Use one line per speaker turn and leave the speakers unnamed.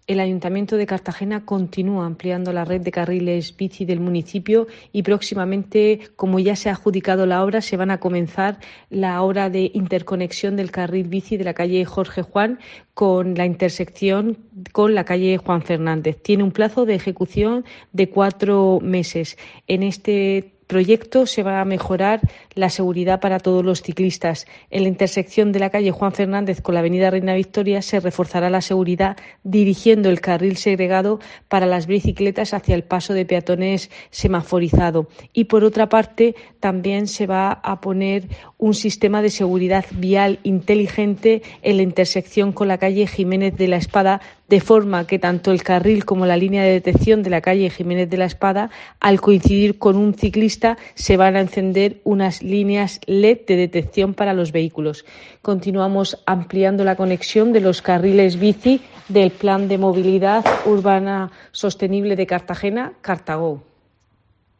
el Ayuntamiento de Cartagena continúa ampliando la red de carriles bici del municipio y próximamente, como ya se ha adjudicado la obra, se van a comenzar la obra de interconexión del carril bici de la calle Jorge Juan con la intersección con la calle Juan Fernández. Tiene un plazo de ejecución de 4 meses. En este proyecto se va a mejorar la seguridad para todos los ciclistas. En la intersección de la calle Juan Fernández con la avenida Reina Victoria se reforzará la seguridad dirigiendo el carril segregado para las bicicletas hacia el paso de peatones semaforizado. Y por otra parte, también se va a poner un sistema de seguridad vial inteligente en la intersección con la calle Jiménez de la Espada, de forma que tanto el carril como la línea de detección de la calle Jiménez de la Espada, al coincidir con un ciclista, se van a encender unas líneas LED de detección para los vehículos. Continuamos ampliando la conexión de los carriles bici del Plan de Movilidad Urbana Sostenible de Cartagena, Cartago.